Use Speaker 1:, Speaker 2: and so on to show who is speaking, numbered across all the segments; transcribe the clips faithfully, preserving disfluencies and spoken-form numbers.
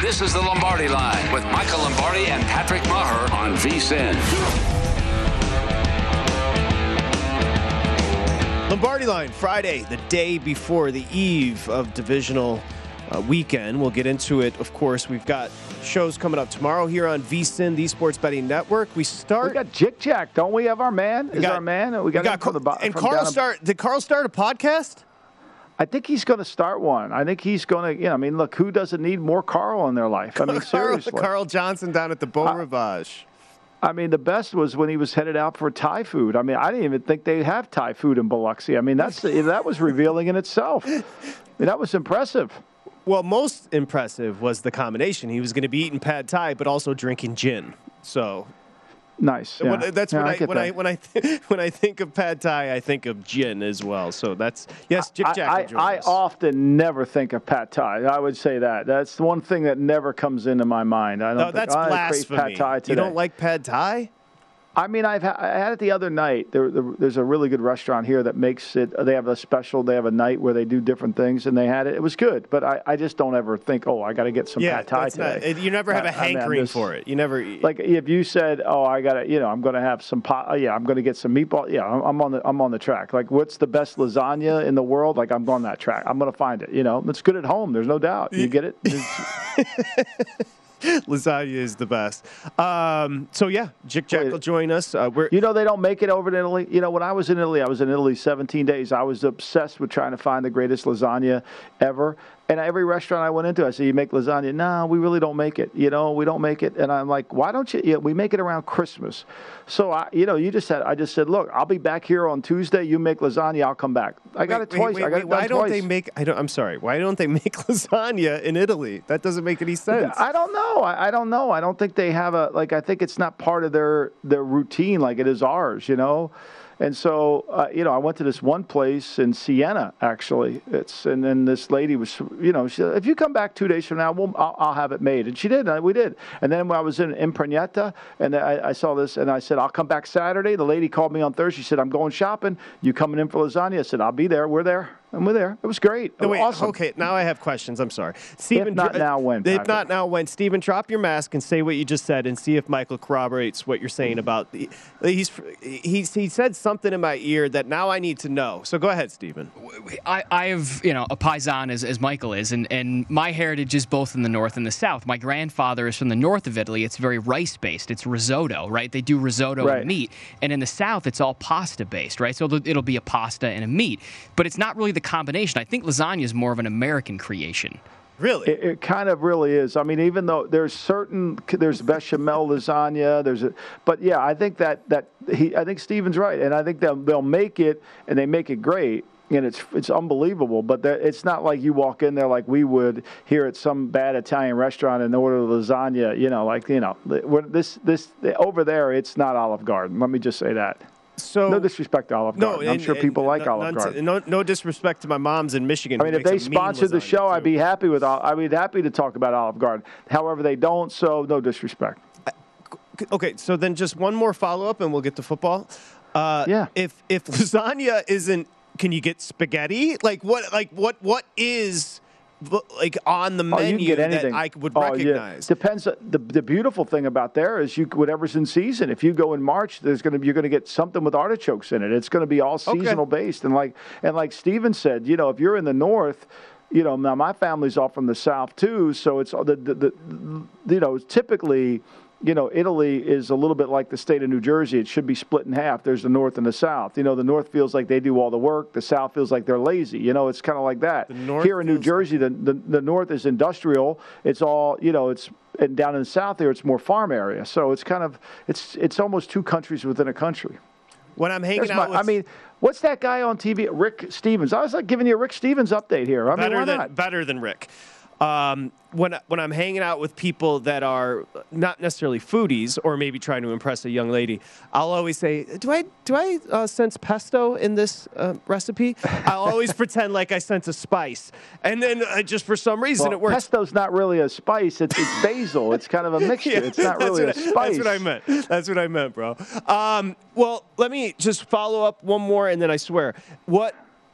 Speaker 1: This is the Lombardi Line with Michael Lombardi and Patrick Maher on V S I N.
Speaker 2: Lombardi Line, Friday, the day before the eve of divisional uh, weekend. We'll get into it, of course. We've got shows coming up tomorrow here on V S I N, the Sports Betting Network. We start.
Speaker 3: We got Jick Jack, don't we? Have our man? Is
Speaker 2: got,
Speaker 3: our man? We got,
Speaker 2: we got
Speaker 3: from the
Speaker 2: And Carl start. Did Carl start a podcast?
Speaker 3: I think he's going to start one. I think he's going to. You know, I mean, look, who doesn't need more Carl in their life? I mean, seriously.
Speaker 2: Carl Johnson down at the Beau Rivage.
Speaker 3: I mean, the best was when he was headed out for Thai food. I mean, I didn't even think they have Thai food in Biloxi. I mean, that's that was revealing in itself. I mean, that was impressive.
Speaker 2: Well, most impressive was the combination. He was going to be eating pad Thai, but also drinking gin. So
Speaker 3: nice. Yeah.
Speaker 2: When, that's
Speaker 3: yeah,
Speaker 2: when
Speaker 3: I
Speaker 2: I, when
Speaker 3: that.
Speaker 2: I when I th- when I think of pad Thai, I think of gin as well. So that's yes, Jick Jack.
Speaker 3: I, I, I often never think of pad Thai. I would say that. That's the one thing that never comes into my mind. I don't.
Speaker 2: No,
Speaker 3: think,
Speaker 2: that's
Speaker 3: oh,
Speaker 2: blasphemy.
Speaker 3: I crave pad Thai today.
Speaker 2: You don't like pad Thai?
Speaker 3: I mean, I've ha- I had it the other night. There, there, there's a really good restaurant here that makes it. They have a special. They have a night where they do different things, and they had it. It was good, but I, I just don't ever think, oh, I got to get some
Speaker 2: yeah,
Speaker 3: pad Thai
Speaker 2: that's
Speaker 3: today.
Speaker 2: Not, it, you never have a
Speaker 3: I,
Speaker 2: hankering
Speaker 3: I mean, just,
Speaker 2: for it. You never
Speaker 3: like if you said, oh, I got to, you know, I'm going to have some pot. Oh, yeah, I'm going to get some meatball. Yeah, I'm, I'm on the I'm on the track. Like, what's the best lasagna in the world? Like, I'm on that track. I'm going to find it. You know, it's good at home. There's no doubt. You get it.
Speaker 2: Lasagna is the best. Um, so, yeah, Jick Jack will join us. Uh, we're
Speaker 3: you know, they don't make it over in Italy. You know, when I was in Italy, I was in Italy seventeen days. I was obsessed with trying to find the greatest lasagna ever. And every restaurant I went into, I said, you make lasagna? No, we really don't make it. You know, we don't make it. And I'm like, why don't you? Yeah, we make it around Christmas. So, I, you know, you just said, I just said, look, I'll be back here on Tuesday. You make lasagna, I'll come back. I got
Speaker 2: wait,
Speaker 3: it twice.
Speaker 2: Wait, wait,
Speaker 3: I got
Speaker 2: wait,
Speaker 3: it
Speaker 2: why
Speaker 3: done
Speaker 2: don't
Speaker 3: twice.
Speaker 2: they make, I don't, I'm sorry, why don't they make lasagna in Italy? That doesn't make any sense.
Speaker 3: I don't know. I, I don't know. I don't think they have a, like, I think it's not part of their, their routine like it is ours, you know? And so, uh, you know, I went to this one place in Siena, actually. It's and then this lady was, you know, she said, if you come back two days from now, we'll, I'll, I'll have it made. And she did, and we did. And then when I was in Imprenieta, and I, I saw this, and I said, I'll come back Saturday. The lady called me on Thursday. She said, I'm going shopping. You coming in for lasagna? I said, I'll be there. We're there. And we're there. It was great. It
Speaker 2: no,
Speaker 3: was
Speaker 2: wait,
Speaker 3: awesome.
Speaker 2: Okay, now I have questions. I'm sorry. Stephen,
Speaker 3: if not now, when?
Speaker 2: If not now, when? Stephen, drop your mask and say what you just said and see if Michael corroborates what you're saying about the. He's, he's, he said something in my ear that now I need to know. So go ahead, Stephen.
Speaker 4: I, I have, you know, a paisan as, as Michael is, and, and my heritage is both in the north and the south. My grandfather is from the north of Italy. It's very rice-based. It's risotto, right? They do risotto
Speaker 3: right.
Speaker 4: and meat. And in the south, it's all pasta-based, right? So it'll be a pasta and a meat. But it's not really the combination. I think lasagna is more of an American creation.
Speaker 2: Really?
Speaker 3: It, it kind of really is. I mean, even though there's certain, there's bechamel lasagna, there's a, but yeah, I think that, that he, I think Stephen's right. And I think they'll, they'll make it and they make it great. And it's it's unbelievable, but it's not like you walk in there like we would here at some bad Italian restaurant and order lasagna. You know, like you know, this this over there, it's not Olive Garden. Let me just say that.
Speaker 2: So,
Speaker 3: no disrespect to Olive Garden.
Speaker 2: No,
Speaker 3: I'm
Speaker 2: and,
Speaker 3: sure people like
Speaker 2: no,
Speaker 3: Olive Garden.
Speaker 2: No, no disrespect to my mom's in Michigan.
Speaker 3: I mean, if they sponsored the show,
Speaker 2: too.
Speaker 3: I'd be happy with. I'd be happy to talk about Olive Garden. However, they don't, so no disrespect.
Speaker 2: Okay, so then just one more follow up, and we'll get to football. Uh,
Speaker 3: yeah.
Speaker 2: If if lasagna isn't, can you get spaghetti? Like what? Like what? What is? Like on the menu
Speaker 3: oh, you can get anything.
Speaker 2: that I would
Speaker 3: oh,
Speaker 2: recognize.
Speaker 3: Yeah. Depends. The the beautiful thing about there is you whatever's in season. If you go in March, there's going to you're going to get something with artichokes in it. It's going to be all seasonal
Speaker 2: okay.
Speaker 3: based. And like and like Stephen said, you know, if you're in the north, you know, now my family's all from the south too, so it's the the, the you know typically. You know, Italy is a little bit like the state of New Jersey. It should be split in half. There's the north and the south. You know, the north feels like they do all the work. The south feels like they're lazy. You know, it's kind of like that. Here in New Jersey, the, the the north is industrial. It's all, you know, it's and down in the south there, it's more farm area. So it's kind of, it's it's almost two countries within a country.
Speaker 2: When I'm hanging
Speaker 3: There's
Speaker 2: out
Speaker 3: my,
Speaker 2: with...
Speaker 3: I mean, what's that guy on T V? Rick Stevens. I was like giving you a Rick Stevens update here. I
Speaker 2: better
Speaker 3: mean, why
Speaker 2: than,
Speaker 3: not?
Speaker 2: Better than Rick. Um, when when I'm hanging out with people that are not necessarily foodies or maybe trying to impress a young lady, I'll always say, "Do I do I uh, sense pesto in this uh, recipe?" I'll always pretend like I sense a spice, and then uh, just for some reason
Speaker 3: well,
Speaker 2: it works.
Speaker 3: Pesto's not really a spice; it's, it's basil. It's kind of a mixture.
Speaker 2: Yeah,
Speaker 3: it's not really
Speaker 2: a
Speaker 3: spice.
Speaker 2: That's what I meant. That's what I meant, bro. Um, well, let me just follow up one more, and then I swear what.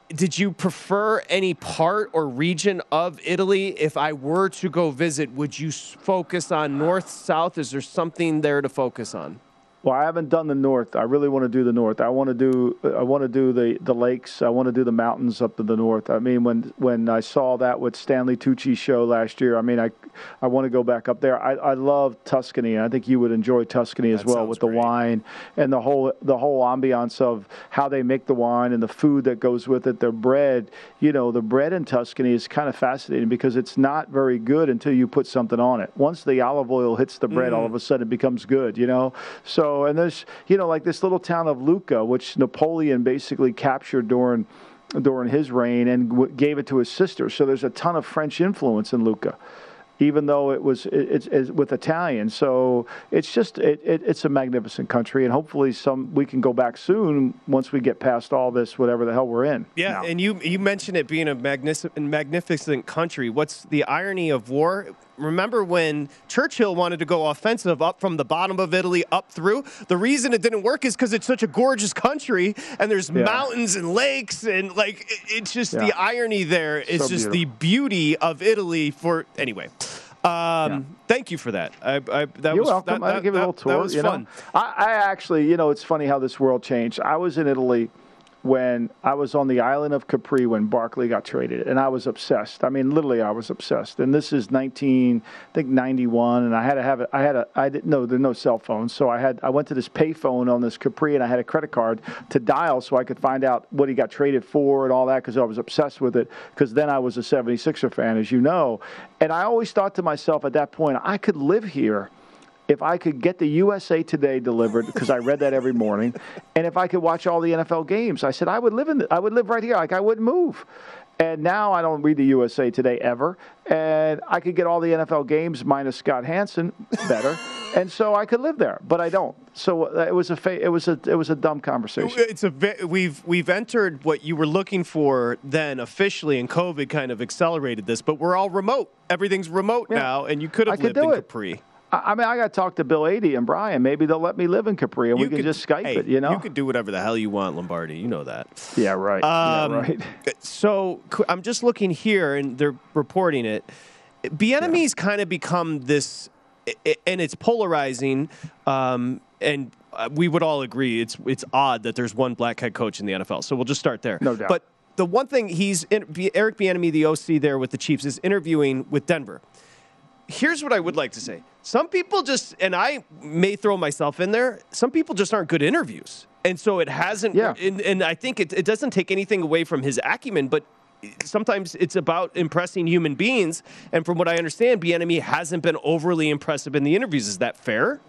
Speaker 2: did you prefer any part or region of Italy? If I were to go visit, would you focus on north, south? Is there something there to focus on?
Speaker 3: Well, I haven't done the north. I really want to do the north. I want to do. I want to do the, the lakes. I want to do the mountains up to the north. I mean, when when I saw that with Stanley Tucci's show last year, I mean, I I want to go back up there. I, I love Tuscany, and I think you would enjoy Tuscany as
Speaker 2: that
Speaker 3: well with the
Speaker 2: great.
Speaker 3: wine and the whole the whole ambiance of how they make the wine and the food that goes with it. The bread, you know, the bread in Tuscany is kind of fascinating because it's not very good until you put something on it. Once the olive oil hits the bread, mm. all of a sudden it becomes good. You know, so. And there's, you know, like this little town of Lucca, which Napoleon basically captured during during his reign and w- gave it to his sister. So there's a ton of French influence in Lucca, even though it was it, it's, it's with Italian. So it's just it, it, it's a magnificent country, and hopefully some we can go back soon once we get past all this, whatever the hell we're in.
Speaker 2: Yeah,
Speaker 3: now.
Speaker 2: And you you mentioned it being a magnificent magnificent country. What's the irony of war? Remember when Churchill wanted to go offensive up from the bottom of Italy up through? The reason it didn't work is because it's such a gorgeous country and there's yeah. mountains and lakes and like it's just yeah. the irony there. It's so just beautiful. The beauty of Italy for anyway. Um, yeah. Thank you for that. I, I, that
Speaker 3: You're
Speaker 2: was,
Speaker 3: welcome.
Speaker 2: That,
Speaker 3: I give it a little tour.
Speaker 2: That was
Speaker 3: you
Speaker 2: fun.
Speaker 3: Know? I, I actually, you know, it's funny how this world changed. I was in Italy when I was on the island of Capri when Barkley got traded, and I was obsessed. I mean, literally, I was obsessed. And this is nineteen, I think ninety-one, and I had to have it. I had a, I didn't know there's no cell phones, so I had, I went to this payphone on this Capri, and I had a credit card to dial so I could find out what he got traded for and all that because I was obsessed with it. Because then I was a seventy-sixer fan, as you know, and I always thought to myself at that point, I could live here if I could get the U S A Today delivered, because I read that every morning, and if I could watch all the N F L games, I said I would live in. The, I would live right here. Like I wouldn't move. And now I don't read the U S A Today ever, and I could get all the N F L games minus Scott Hansen better, and so I could live there, but I don't. So it was a fa- it was a it was a dumb conversation.
Speaker 2: It's a we've we've entered what you were looking for then officially, and COVID kind of accelerated this. But we're all remote. Everything's remote yeah. now, and you could have
Speaker 3: I
Speaker 2: lived
Speaker 3: could
Speaker 2: in
Speaker 3: it.
Speaker 2: Capri.
Speaker 3: I mean, I got to talk to Bill Adie and Brian. Maybe they'll let me live in Capri, and you we can could, just Skype
Speaker 2: hey,
Speaker 3: it, you know?
Speaker 2: You can do whatever the hell you want, Lombardi. You know that.
Speaker 3: Yeah, right.
Speaker 2: Um,
Speaker 3: yeah, right.
Speaker 2: So I'm just looking here, and they're reporting it. Bieniemy's yeah. kind of become this, and it's polarizing, um, and we would all agree it's it's odd that there's one black head coach in the N F L. So we'll just start there.
Speaker 3: No doubt.
Speaker 2: But the one thing he's – Eric Bieniemy, the O C there with the Chiefs, is interviewing with Denver. Here's what I would like to say. Some people just, and I may throw myself in there, some people just aren't good interviews. And so it hasn't,
Speaker 3: yeah.
Speaker 2: and, and I think it, it doesn't take anything away from his acumen, but sometimes it's about impressing human beings. And from what I understand, Bieniemy hasn't been overly impressive in the interviews. Is that fair?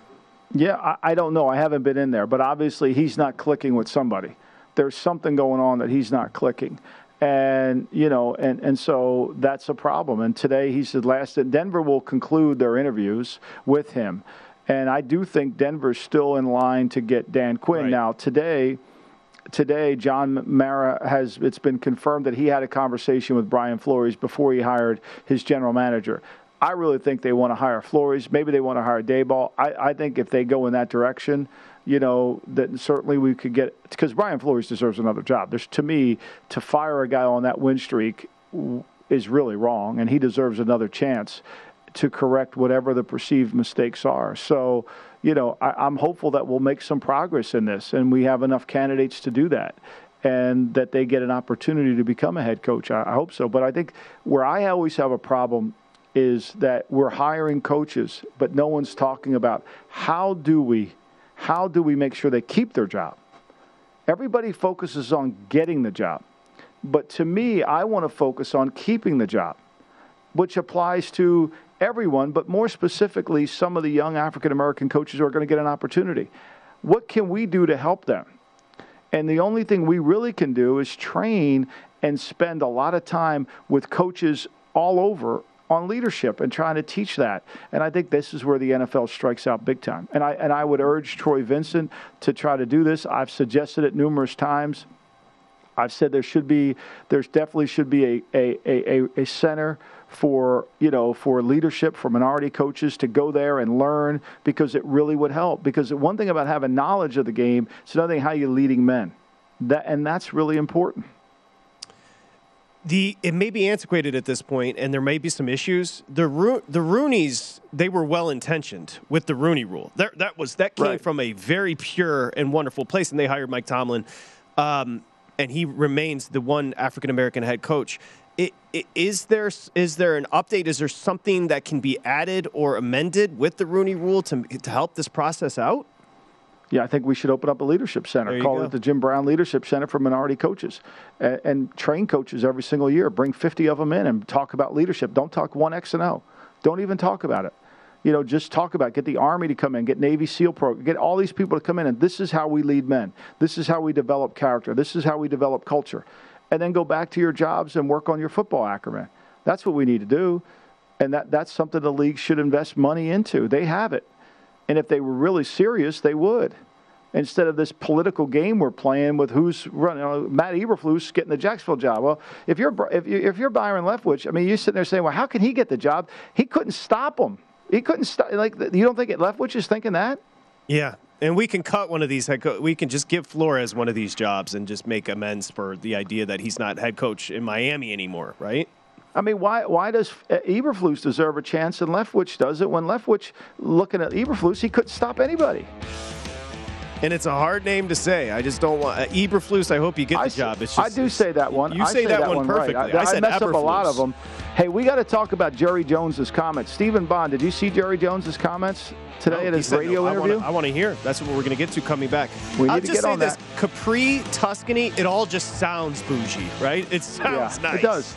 Speaker 3: Yeah, I, I don't know. I haven't been in there, but obviously he's not clicking with somebody. There's something going on that he's not clicking. And, you know, and, and so that's a problem. And today he said last that Denver will conclude their interviews with him. And I do think Denver's still in line to get Dan Quinn.
Speaker 2: Right.
Speaker 3: Now, today, today, John Mara has, it's been confirmed that he had a conversation with Brian Flores before he hired his general manager. I really think they want to hire Flores. Maybe they want to hire Daboll. I, I think if they go in that direction, you know, that certainly we could get – because Brian Flores deserves another job. There's, to me, to fire a guy on that win streak is really wrong, and he deserves another chance to correct whatever the perceived mistakes are. So, you know, I, I'm hopeful that we'll make some progress in this, and we have enough candidates to do that, and that they get an opportunity to become a head coach. I, I hope so. But I think where I always have a problem is that we're hiring coaches, but no one's talking about how do we – How do we make sure they keep their job? Everybody focuses on getting the job. But to me, I want to focus on keeping the job, which applies to everyone, but more specifically, some of the young African-American coaches who are going to get an opportunity. What can we do to help them? And the only thing we really can do is train and spend a lot of time with coaches all over on leadership and trying to teach that. And I think this is where the N F L strikes out big time. And I and I would urge Troy Vincent to try to do this. I've suggested it numerous times. I've said there should be, there's definitely should be a a, a, a center for, you know, for leadership, for minority coaches to go there and learn, because it really would help. Because one thing about having knowledge of the game, it's another thing how you're leading men. That, and that's really important.
Speaker 2: the it may be antiquated at this point, and there may be some issues. The Ro- the Rooneys, they were well intentioned with the Rooney Rule. That that was that came
Speaker 3: right.
Speaker 2: from a very pure and wonderful place, and they hired Mike Tomlin, um, and he remains the one African American head coach. It, it, is there is there an update? Is there something that can be added or amended with the Rooney Rule to to help this process out?
Speaker 3: Yeah, I think we should open up a leadership center. Call
Speaker 2: go.
Speaker 3: it the Jim Brown Leadership Center for minority coaches, and, and train coaches every single year. Bring fifty of them in and talk about leadership. Don't talk one X and O. Don't even talk about it. You know, just talk about it. Get the Army to come in. Get Navy SEAL program. Get all these people to come in. And this is how we lead men. This is how we develop character. This is how we develop culture. And then go back to your jobs and work on your football acumen. That's what we need to do. And that, that's something the league should invest money into. They have it. And if they were really serious, they would. Instead of this political game we're playing with who's running, you know, Matt Eberflus getting the Jacksonville job. Well, if you're if you if you're Byron Leftwich, I mean, you're sitting there saying, well, how can he get the job? He couldn't stop him. He couldn't stop. Like, you don't think it, Leftwich is thinking that?
Speaker 2: Yeah, and we can cut one of these head co- we can just give Flores one of these jobs and just make amends for the idea that he's not head coach in Miami anymore, right?
Speaker 3: I mean, why why does Eberflus deserve a chance and Leftwich doesn't? When Leftwich, looking at Eberflus, he couldn't stop anybody.
Speaker 2: And it's a hard name to say. I just don't want uh, Eberflus. I hope you get the
Speaker 3: I,
Speaker 2: job. It's
Speaker 3: I
Speaker 2: just,
Speaker 3: do say that one.
Speaker 2: You
Speaker 3: I
Speaker 2: say,
Speaker 3: say
Speaker 2: that,
Speaker 3: that
Speaker 2: one,
Speaker 3: one
Speaker 2: perfectly.
Speaker 3: right. I,
Speaker 2: I, said
Speaker 3: I mess
Speaker 2: Eberflus.
Speaker 3: up a lot of them. Hey, we got to talk about Jerry Jones's comments. Stephen Bond, did you see Jerry Jones's comments today
Speaker 2: No,
Speaker 3: at his
Speaker 2: said,
Speaker 3: radio
Speaker 2: no,
Speaker 3: interview?
Speaker 2: I want to hear. That's what we're going to get to coming back.
Speaker 3: We need
Speaker 2: I'll
Speaker 3: to
Speaker 2: just
Speaker 3: get
Speaker 2: say
Speaker 3: on
Speaker 2: this:
Speaker 3: that.
Speaker 2: Capri, Tuscany. It all just sounds bougie, right? It sounds
Speaker 3: yeah,
Speaker 2: nice.
Speaker 3: It does.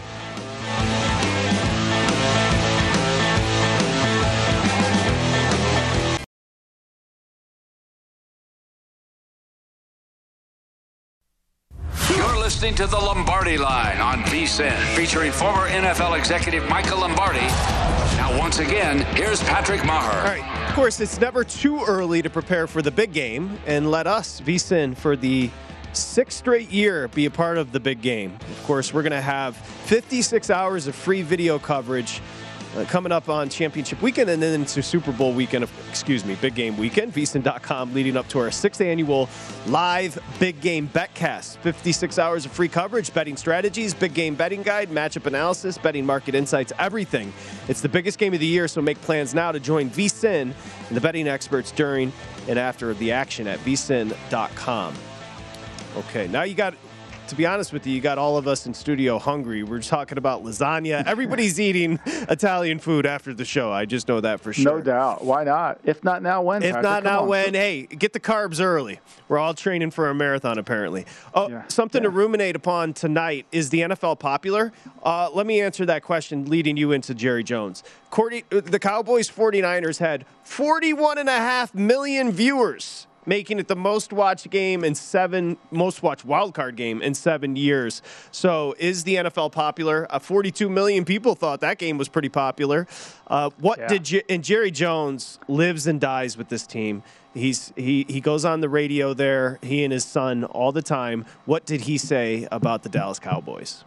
Speaker 1: You're listening to The Lombardi Line on V S I N, featuring former N F L executive Michael Lombardi. Now, once again, here's Patrick Maher.
Speaker 2: All right. Of course, it's never too early to prepare for the big game, and let us, V S I N, for the sixth straight year, be a part of the big game. Of course, we're going to have fifty-six hours of free video coverage Uh, coming up on championship weekend and then into Super Bowl weekend, of, excuse me, big game weekend, V S I N dot com, leading up to our sixth annual live big game betcast. fifty-six hours of free coverage, betting strategies, big game betting guide, matchup analysis, betting market insights, everything. It's the biggest game of the year, so make plans now to join V S I N and the betting experts during and after the action at V S I N dot com. Okay, now you got... To be honest with you, you got all of us in studio hungry. We're talking about lasagna. Everybody's eating Italian food after the show. I just know that for sure.
Speaker 3: No doubt. Why not? If not now, when?
Speaker 2: If
Speaker 3: Patrick?
Speaker 2: not
Speaker 3: Come
Speaker 2: now,
Speaker 3: on.
Speaker 2: when? Hey, get the carbs early. We're all training for a marathon, apparently. Oh,
Speaker 3: Yeah.
Speaker 2: something
Speaker 3: Yeah.
Speaker 2: to ruminate upon tonight. Is the N F L popular? Uh, let me answer that question, leading you into Jerry Jones. Cordy, the Cowboys 49ers had forty-one and a half million viewers, making it the most watched game in seven, most watched wildcard game in seven years. So is the N F L popular? Uh, forty-two million people thought that game was pretty popular. Uh, what
Speaker 3: Yeah.
Speaker 2: did J- and Jerry Jones lives and dies with this team. He's he he goes on the radio there, he and his son all the time. What did he say about the Dallas Cowboys?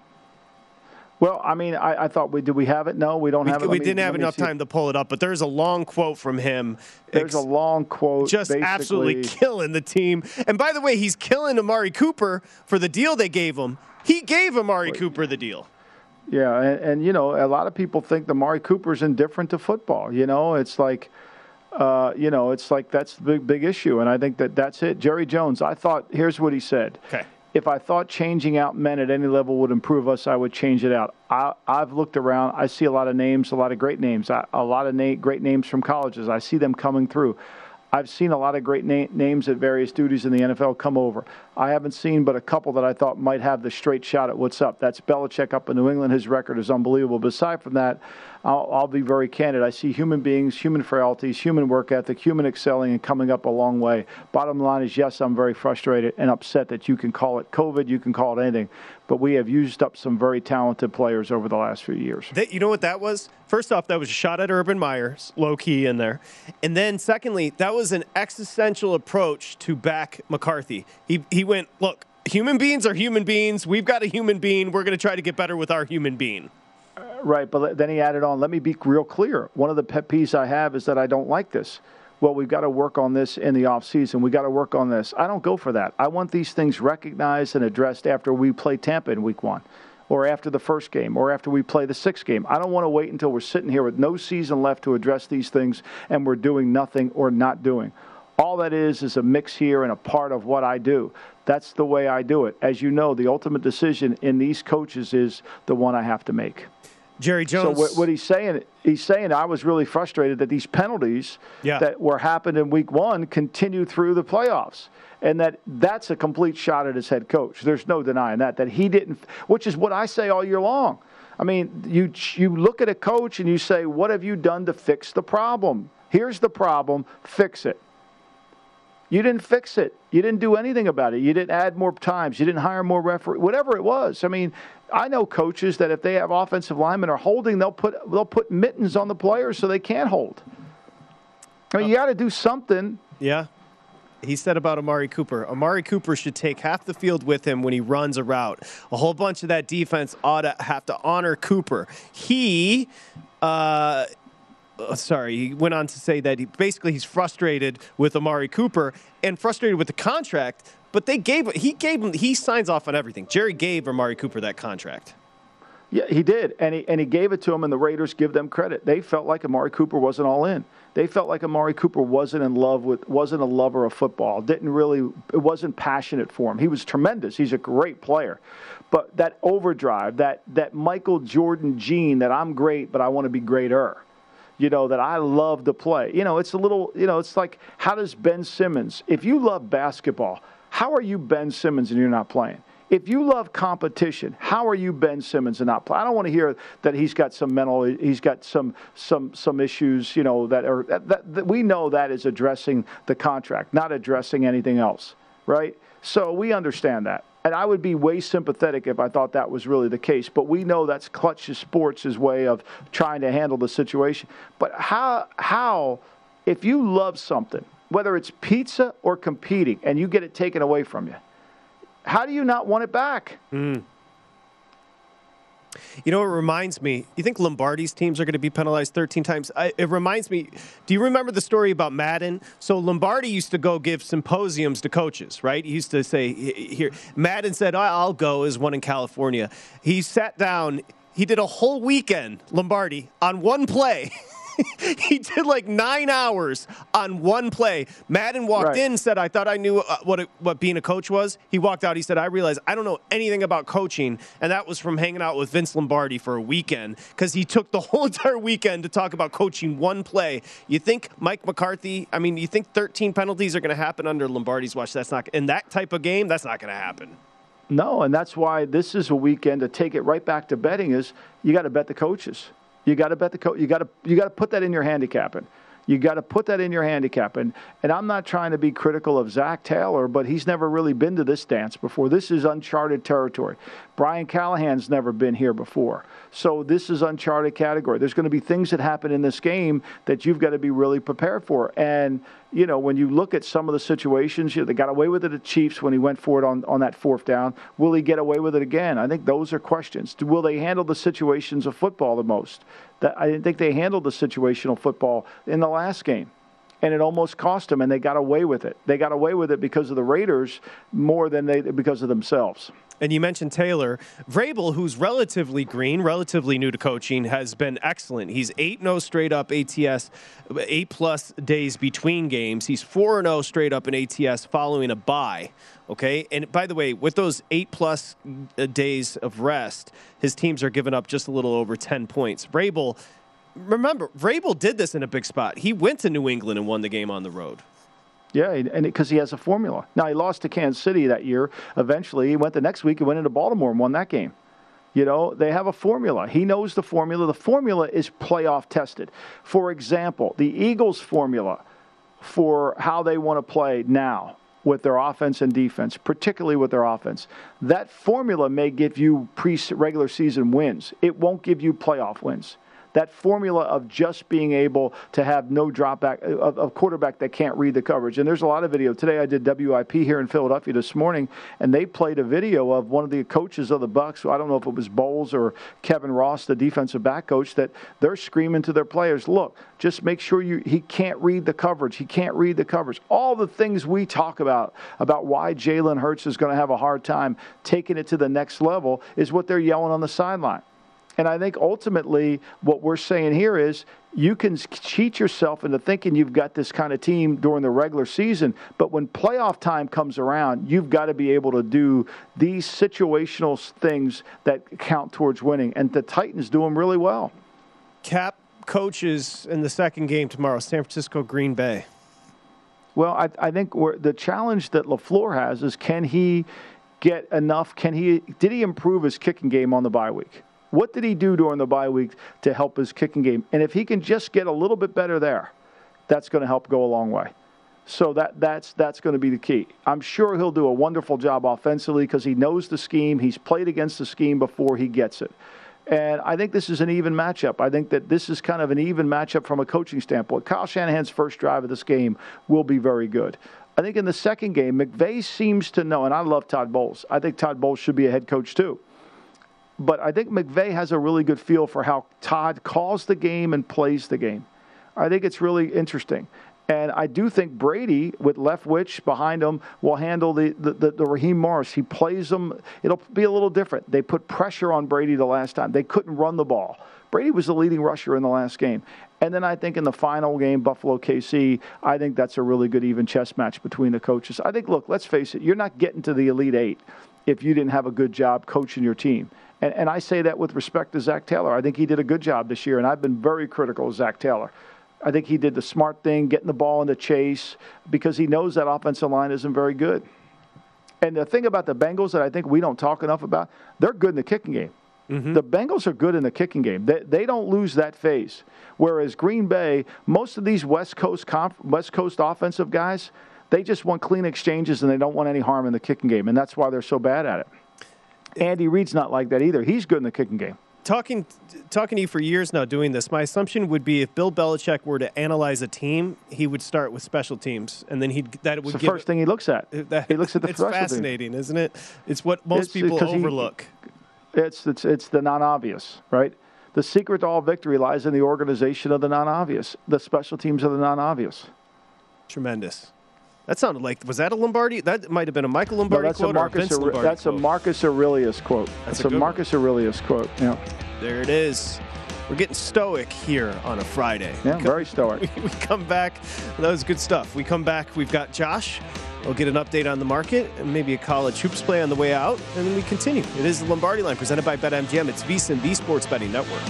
Speaker 3: Well, I mean, I, I thought we did we have it? No, we don't
Speaker 2: We,
Speaker 3: have it.
Speaker 2: we
Speaker 3: Let me-
Speaker 2: didn't have
Speaker 3: let me
Speaker 2: enough
Speaker 3: see.
Speaker 2: time to pull it up, but there's a long quote from him.
Speaker 3: There's
Speaker 2: Ex-
Speaker 3: a long quote.
Speaker 2: just
Speaker 3: basically.
Speaker 2: absolutely killing the team. And by the way, he's killing Amari Cooper for the deal they gave him. He gave Amari Cooper the deal.
Speaker 3: Yeah, and, and you know, a lot of people think the Amari Cooper's indifferent to football. You know, it's like, uh, you know, it's like that's the big, big issue. And I think that that's it. Jerry Jones, I thought, here's what he said.
Speaker 2: Okay.
Speaker 3: If I thought changing out men at any level would improve us, I would change it out. I, I've looked around. I see a lot of names, a lot of great names, I, a lot of na- great names from colleges. I see them coming through. I've seen a lot of great na- names at various duties in the N F L come over. I haven't seen but a couple that I thought might have the straight shot at what's up. That's Belichick up in New England. His record is unbelievable. But aside from that, I'll, I'll be very candid. I see human beings, human frailties, human work ethic, human excelling and coming up a long way. Bottom line is, yes, I'm very frustrated and upset that you can call it COVID, you can call it anything. But we have used up some very talented players over the last few years.
Speaker 2: That, you know what that was? First off, that was a shot at Urban Meyer, low-key in there. And then secondly, that was an existential approach to back McCarthy. He he went, look, human beings are human beings. We've got a human being. We're going to try to get better with our human being.
Speaker 3: Right, but then he added on, let me be real clear. One of the pet peeves I have is that I don't like this. Well, we've got to work on this in the offseason. We've got to work on this. I don't go for that. I want these things recognized and addressed after we play Tampa in week one. or after the first game or after we play the sixth game. I don't want to wait until we're sitting here with no season left to address these things and we're doing nothing or not doing. All that is is a mix here and a part of what I do. That's the way I do it. As you know, the ultimate decision in these coaches is the one I have to make.
Speaker 2: Jerry Jones.
Speaker 3: So what, what he's saying, he's saying I was really frustrated that these penalties
Speaker 2: yeah.
Speaker 3: that were happened in week one continue through the playoffs. And that that's a complete shot at his head coach. There's no denying that, that he didn't, which is what I say all year long. I mean, you you look at a coach and you say, what have you done to fix the problem? Here's the problem, fix it. You didn't fix it. You didn't do anything about it. You didn't add more times. You didn't hire more referees, whatever it was. I mean, I know coaches that if they have offensive linemen are holding, they'll put they'll put mittens on the players so they can't hold. I mean, you got to do something.
Speaker 2: Yeah. He said about Amari Cooper, Amari Cooper should take half the field with him when he runs a route. A whole bunch of that defense ought to have to honor Cooper. He, uh, sorry, he went on to say that he basically he's frustrated with Amari Cooper and frustrated with the contract, but they gave he gave him he signs off on everything. Jerry gave Amari Cooper that contract.
Speaker 3: Yeah, he did, and he and he gave it to him, and the Raiders give them credit. They felt like Amari Cooper wasn't all in. They felt like Amari Cooper wasn't in love with, wasn't a lover of football. Didn't really, it wasn't passionate for him. He was tremendous. He's a great player, but that overdrive, that that Michael Jordan gene, that I'm great, but I want to be greater. You know, that I love to play. You know, it's a little, you know, it's like, how does Ben Simmons, if you love basketball, how are you Ben Simmons and you're not playing? If you love competition, how are you Ben Simmons and not play? I don't want to hear that he's got some mental, he's got some some some issues, you know, that are that, that, that we know that is addressing the contract, not addressing anything else, right? So we understand that. And I would be way sympathetic if I thought that was really the case. But we know that's Clutch Sports' way of trying to handle the situation. But how how if you love something, whether it's pizza or competing, and you get it taken away from you, how do you not want it back?
Speaker 2: Mm. You know, it reminds me, you think Lombardi's teams are going to be penalized thirteen times? I, it reminds me, do you remember the story about Madden? So Lombardi used to go give symposiums to coaches, right? He used to say, here, Madden said, I'll go, is one in California. He sat down, he did a whole weekend, Lombardi, on one play. He did like nine hours on one play. Madden walked
Speaker 3: right.
Speaker 2: in and said, I thought I knew uh, what it, what being a coach was. He walked out. He said, I realized I don't know anything about coaching. And that was from hanging out with Vince Lombardi for a weekend because he took the whole entire weekend to talk about coaching one play. You think Mike McCarthy, I mean, you think thirteen penalties are going to happen under Lombardi's watch? That's not, in that type of game, that's not going to happen.
Speaker 3: No, and that's why this is a weekend to take it right back to betting is you got to bet the coaches. You got to bet the coach. You got to you got to put that in your handicapping. You got to put that in your handicap. And, and I'm not trying to be critical of Zach Taylor, but he's never really been to this dance before. This is uncharted territory. Brian Callahan's never been here before. So this is uncharted category. There's going to be things that happen in this game that you've got to be really prepared for. And, you know, when you look at some of the situations, you know, they got away with it at Chiefs when he went for it on, on that fourth down. Will he get away with it again? I think those are questions. Will they handle the situations of football the most? That I didn't think they handled the situational football in the last game. And it almost cost them, and they got away with it. They got away with it because of the Raiders more than they because of themselves.
Speaker 2: And you mentioned Taylor. Vrabel, who's relatively green, relatively new to coaching, has been excellent. He's eight and oh straight up A T S, eight-plus days between games. He's four and oh straight up in A T S following a bye. Okay? And by the way, with those eight-plus days of rest, his teams are giving up just a little over ten points. Vrabel, remember, Vrabel did this in a big spot. He went to New England and won the game on the road.
Speaker 3: Yeah, and because he has a formula. Now, he lost to Kansas City that year. Eventually, he went the next week and went into Baltimore and won that game. You know, they have a formula. He knows the formula. The formula is playoff tested. For example, the Eagles' formula for how they want to play now with their offense and defense, particularly with their offense, that formula may give you pre-regular season wins. It won't give you playoff wins. that formula of just being able to have no drop back, of, of quarterback that can't read the coverage. And there's a lot of video. Today I did W I P here in Philadelphia this morning, and they played a video of one of the coaches of the Bucs. I don't know if it was Bowles or Kevin Ross, the defensive back coach, that they're screaming to their players, look, just make sure you he can't read the coverage. He can't read the coverage. All the things we talk about, about why Jalen Hurts is going to have a hard time taking it to the next level, is what they're yelling on the sideline. And I think ultimately what we're saying here is you can cheat yourself into thinking you've got this kind of team during the regular season, but when playoff time comes around, you've got to be able to do these situational things that count towards winning. And the Titans do them really well.
Speaker 2: Cap coaches in the second game tomorrow, San Francisco, Green Bay.
Speaker 3: Well, I, I think we're, the challenge that LaFleur has is can he get enough, can he, did he improve his kicking game on the bye week? What did he do during the bye week to help his kicking game? And if he can just get a little bit better there, that's going to help go a long way. So that that's that's going to be the key. I'm sure he'll do a wonderful job offensively because he knows the scheme. He's played against the scheme before he gets it. And I think this is an even matchup. I think that this is kind of an even matchup from a coaching standpoint. Kyle Shanahan's first drive of this game will be very good. I think in the second game, McVay seems to know, and I love Todd Bowles. I think Todd Bowles should be a head coach too. But I think McVay has a really good feel for how Todd calls the game and plays the game. I think it's really interesting. And I do think Brady, with Leftwich behind him, will handle the, the, the, the Raheem Morris. He plays them. It'll be a little different. They put pressure on Brady the last time. They couldn't run the ball. Brady was the leading rusher in the last game. And then I think in the final game, Buffalo K C, I think that's a really good even chess match between the coaches. I think, look, let's face it, you're not getting to the Elite Eight if you didn't have a good job coaching your team. And, and I say that with respect to Zach Taylor. I think he did a good job this year, and I've been very critical of Zach Taylor. I think he did the smart thing, getting the ball in the chase, because he knows that offensive line isn't very good. And the thing about the Bengals that I think we don't talk enough about, they're good in the kicking game. Mm-hmm. The Bengals are good in the kicking game. They, they don't lose that phase. Whereas Green Bay, most of these West Coast conf- West Coast offensive guys, they just want clean exchanges and they don't want any harm in the kicking game, and that's why they're so bad at it. Andy Reid's not like that either. He's good in the kicking game.
Speaker 2: Talking talking to you for years now doing this, my assumption would be if Bill Belichick were to analyze a team, he would start with special teams, and then he'd that would
Speaker 3: it's the
Speaker 2: give
Speaker 3: first thing he looks at.
Speaker 2: That,
Speaker 3: he looks at the
Speaker 2: it's
Speaker 3: special
Speaker 2: fascinating,
Speaker 3: team.
Speaker 2: Isn't it? It's what most
Speaker 3: it's,
Speaker 2: people overlook.
Speaker 3: He, it's it's it's the non-obvious, right? The secret to all victory lies in the organization of the non-obvious. The special teams are the non-obvious.
Speaker 2: Tremendous. That sounded like, was that a Lombardi? That might have been a Michael Lombardi
Speaker 3: no, that's
Speaker 2: quote
Speaker 3: a Marcus
Speaker 2: or a Vince
Speaker 3: Aure-
Speaker 2: Lombardi
Speaker 3: That's
Speaker 2: quote.
Speaker 3: a Marcus Aurelius quote.
Speaker 2: That's,
Speaker 3: that's a, a Marcus one. Aurelius quote, yeah.
Speaker 2: There it is. We're getting stoic here on a Friday.
Speaker 3: Yeah,
Speaker 2: we
Speaker 3: very stoic.
Speaker 2: We, we come back. That was good stuff. We come back. We've got Josh. We'll get an update on the market and maybe a college hoops play on the way out. And then we continue. It is the Lombardi Line presented by BetMGM. It's VSiN, the Sports Betting Network.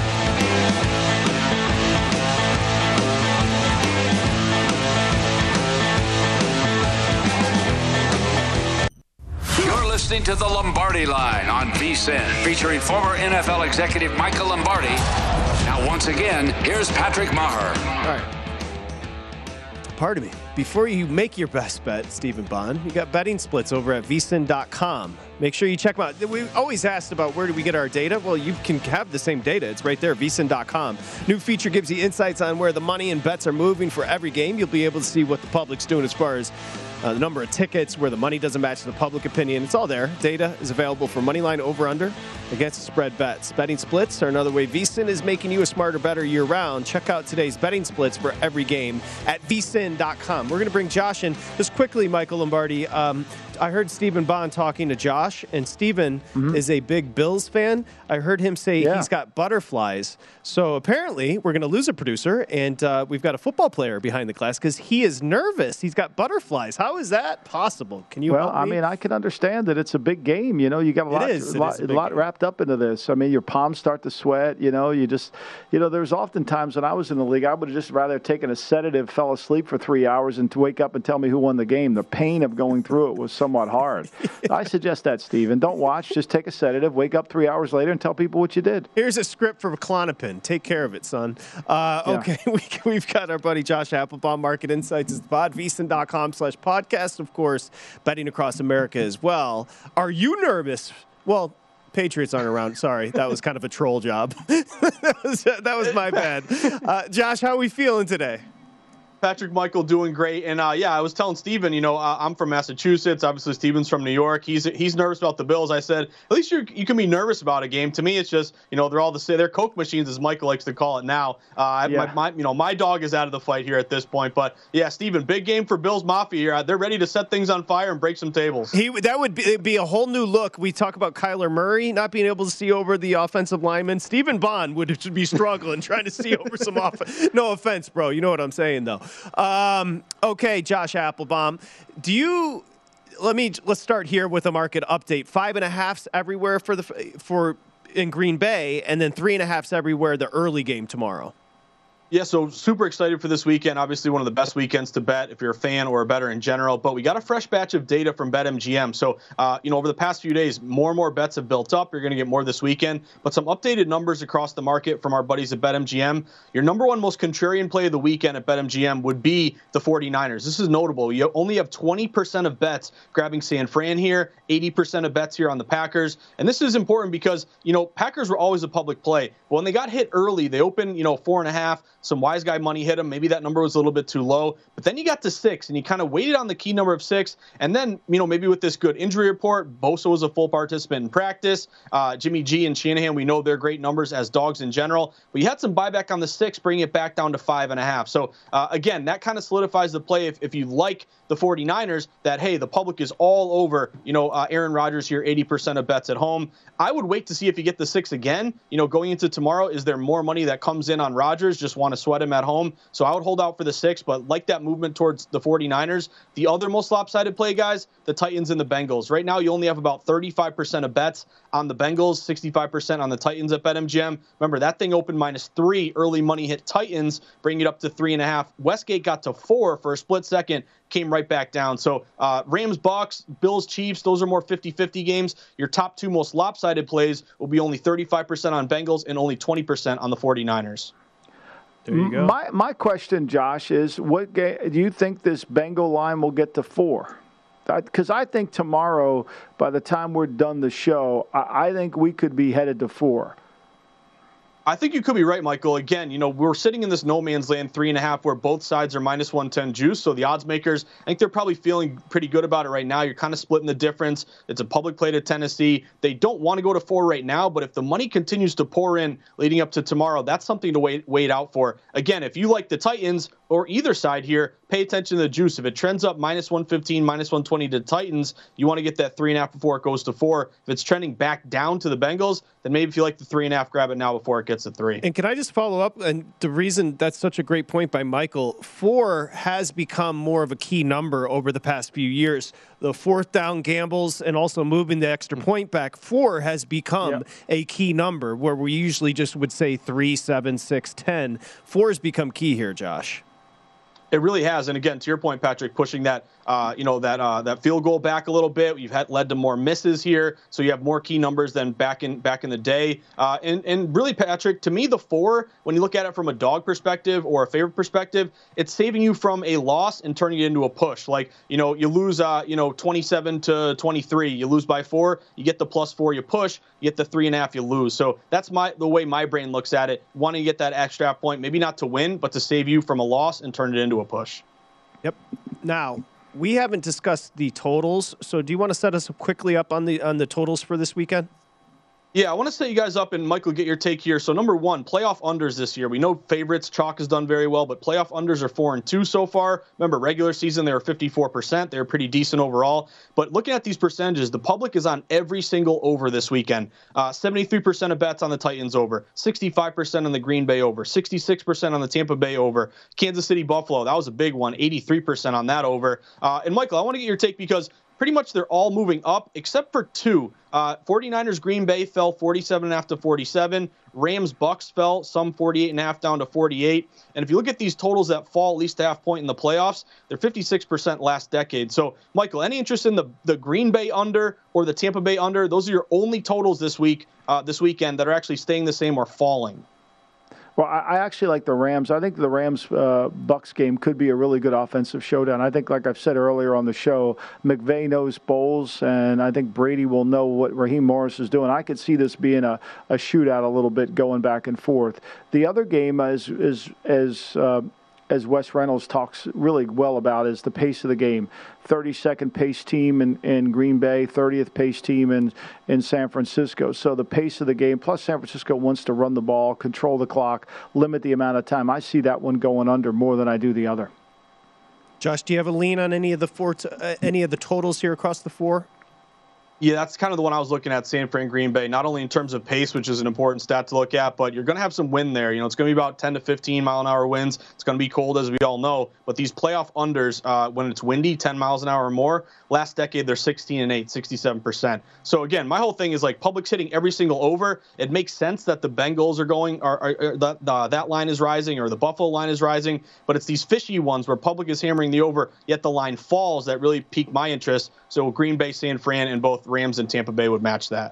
Speaker 1: Listening to the Lombardi Line on VSiN, featuring former N F L executive Michael Lombardi. Now, once again, here's Patrick Maher.
Speaker 2: All right. Pardon me. Before you make your best bet, Stephen Bond, you got betting splits over at V S I N dot com. Make sure you check them out. We always asked about where do we get our data. Well, you can have the same data. It's right there, V S I N dot com. New feature gives you insights on where the money and bets are moving for every game. You'll be able to see what the public's doing as far as uh, the number of tickets, where the money doesn't match the public opinion. It's all there. Data is available for moneyline over-under against spread bets. Betting splits are another way V S I N is making you a smarter, better year-round. Check out today's betting splits for every game at V S I N dot com. We're going to bring Josh in. Just quickly, Michael Lombardi, um, I heard Stephen Bond talking to Josh, and Stephen mm-hmm. is a big Bills fan. I heard him say yeah. he's got butterflies. So apparently we're going to lose a producer, and uh, we've got a football player behind the glass because he is nervous. He's got butterflies. How is that possible? Can you
Speaker 3: well,
Speaker 2: help me?
Speaker 3: I mean, I can understand that it's a big game. You know, you got a lot,
Speaker 2: is.
Speaker 3: a lot, a lot wrapped up into this. I mean, your palms start to sweat. You know, you just, you know, there's often times when I was in the league, I would have just rather taken a sedative, fell asleep for three hours, and to wake up and tell me who won the game. The pain of going through it was somewhat hard. yeah. I suggest that, Stephen. Don't watch. Just take a sedative, wake up three hours later, and tell people what you did.
Speaker 2: Here's a script for Klonopin. Take care of it, son. Uh, yeah. Okay, we, we've got our buddy Josh Applebaum. Market Insights is the pod. V S I N dot com slash podcast, of course. Betting across America as well. Are you nervous? Well, Patriots aren't around. Sorry, that was kind of a troll job. that, was, that was my bad. Uh, Josh, how are we feeling today?
Speaker 5: Patrick, Michael, doing great. And, uh, yeah, I was telling Steven, you know, uh, I'm from Massachusetts. Obviously, Steven's from New York. He's he's nervous about the Bills. I said, at least you you can be nervous about a game. To me, it's just, you know, they're all the same. They're Coke machines, as Michael likes to call it now. Uh, yeah. my, my, you know, my dog is out of the fight here at this point. But, yeah, Steven, big game for Bills Mafia here. They're ready to set things on fire and break some tables.
Speaker 2: He That would be, be a whole new look. We talk about Kyler Murray not being able to see over the offensive lineman. Stephen Bond would be struggling trying to see over some offense. No offense, bro. You know what I'm saying, though. Um, Okay, Josh Applebaum, do you? Let me let's start here with a market update. Five and a halfs everywhere for the for in Green Bay, and then three and a halfs everywhere the early game tomorrow.
Speaker 5: Yeah, so super excited for this weekend. Obviously, one of the best weekends to bet if you're a fan or a bettor in general. But we got a fresh batch of data from BetMGM. So, uh, you know, over the past few days, more and more bets have built up. You're going to get more this weekend. But some updated numbers across the market from our buddies at BetMGM. Your number one most contrarian play of the weekend at BetMGM would be the forty-niners. This is notable. You only have twenty percent of bets grabbing San Fran here, eighty percent of bets here on the Packers. And this is important because, you know, Packers were always a public play. But when they got hit early, they opened, you know, four and a half. Some wise guy money hit him. Maybe that number was a little bit too low. But then you got to six, and you kind of waited on the key number of six. And then, you know, maybe with this good injury report, Bosa was a full participant in practice. Uh, Jimmy G and Shanahan, we know they're great numbers as dogs in general. But you had some buyback on the six, bringing it back down to five and a half. So, uh, again, that kind of solidifies the play if, if you like the forty-niners, that, hey, the public is all over, you know, uh, Aaron Rodgers here, eighty percent of bets at home. I would wait to see if you get the six again. You know, going into tomorrow, is there more money that comes in on Rodgers? Just want to sweat him at home. So I would hold out for the six, but like that movement towards the forty-niners. The other most lopsided play, guys, the Titans and the Bengals. Right now, you only have about thirty-five percent of bets on the Bengals, sixty-five percent on the Titans at BetMGM. Remember, that thing opened minus three. Early money hit Titans, bringing it up to three and a half. Westgate got to four for a split second, came right back down. So uh, Rams, Bucks, Bills, Chiefs, those are more fifty-fifty games. Your top two most lopsided plays will be only thirty-five percent on Bengals and only twenty percent on the forty-niners.
Speaker 2: There you go.
Speaker 3: My my question, Josh, is what game, do you think this Bengal line will get to four? Because I think tomorrow, by the time we're done the show, I, I think we could be headed to four.
Speaker 5: I think you could be right, Michael. Again, you know, we're sitting in this no man's land, three and a half, where both sides are minus one ten juice. So the odds makers, I think they're probably feeling pretty good about it right now. You're kind of splitting the difference. It's a public play to Tennessee. They don't want to go to four right now, but if the money continues to pour in leading up to tomorrow, that's something to wait wait out for. Again, if you like the Titans or either side here, pay attention to the juice. If it trends up minus one fifteen, minus one twenty to Titans, you want to get that three and a half before it goes to four. If it's trending back down to the Bengals, then maybe if you like the three and a half, grab it now before it gets to three.
Speaker 2: And can I just follow up? And the reason that's such a great point by Michael, four has become more of a key number over the past few years. The fourth down gambles and also moving the extra point back, four has become yep. a key number where we usually just would say three, seven, six, ten. Four has become key here, Josh.
Speaker 5: It really has, and again, to your point, Patrick, pushing that, uh, you know, that uh, that field goal back a little bit. You've had led to more misses here, so you have more key numbers than back in back in the day. Uh, and and really, Patrick, to me, the four, when you look at it from a dog perspective or a favorite perspective, it's saving you from a loss and turning it into a push. Like, you know, you lose, uh, you know, twenty-seven to twenty-three, you lose by four, you get the plus four, you push, you get the three and a half, you lose. So that's my the way my brain looks at it. Wanting to get that extra point, maybe not to win, but to save you from a loss and turn it into a push.
Speaker 2: Yep. Now, we haven't discussed the totals, so do you want to set us quickly up on the on the totals for this weekend?
Speaker 5: Yeah, I want to set you guys up, and Michael, get your take here. So number one, playoff unders this year. We know favorites, chalk has done very well, but playoff unders are four and two so far. Remember, regular season, they were fifty-four percent. They were pretty decent overall. But looking at these percentages, the public is on every single over this weekend. Uh, seventy-three percent of bets on the Titans over, sixty-five percent on the Green Bay over, sixty-six percent on the Tampa Bay over, Kansas City Buffalo, that was a big one, eighty-three percent on that over. Uh, and Michael, I want to get your take because pretty much they're all moving up except for two. Uh, forty-niners Green Bay fell forty-seven and a half to forty-seven. Rams Bucks fell some forty-eight and a half down to forty-eight. And if you look at these totals that fall at least a half point in the playoffs, they're fifty-six percent last decade. So, Michael, any interest in the, the Green Bay under or the Tampa Bay under? Those are your only totals this week, uh, this weekend that are actually staying the same or falling.
Speaker 3: Well, I, I actually like the Rams. I think the Rams-Bucks uh, game could be a really good offensive showdown. I think, like I've said earlier on the show, McVay knows Bowles, and I think Brady will know what Raheem Morris is doing. I could see this being a, a shootout a little bit, going back and forth. The other game is is as uh, as Wes Reynolds talks really well about, is the pace of the game. thirty-second pace team in, in Green Bay, thirtieth pace team in, in San Francisco. So the pace of the game, plus San Francisco wants to run the ball, control the clock, limit the amount of time. I see that one going under more than I do the other.
Speaker 2: Josh, do you have a lean on any of the four, t- uh, any of the totals here across the four?
Speaker 5: Yeah, that's kind of the one I was looking at, San Fran, Green Bay, not only in terms of pace, which is an important stat to look at, but you're going to have some wind there. You know, it's going to be about ten to fifteen mile an hour winds. It's going to be cold, as we all know, but these playoff unders, uh, when it's windy, ten miles an hour or more, last decade, they're sixteen and eight, sixty-seven percent. So again, my whole thing is like Public's hitting every single over. It makes sense that the Bengals are going, or, or, or that, uh, that line is rising, or the Buffalo line is rising, but it's these fishy ones where Public is hammering the over, yet the line falls that really pique my interest. So Green Bay, San Fran, and both Rams and Tampa Bay would match that.